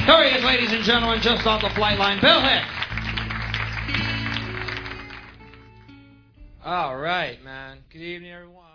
Here he is, ladies and gentlemen, just on the flight line, Bill Hicks. All right, man. Good evening, everyone.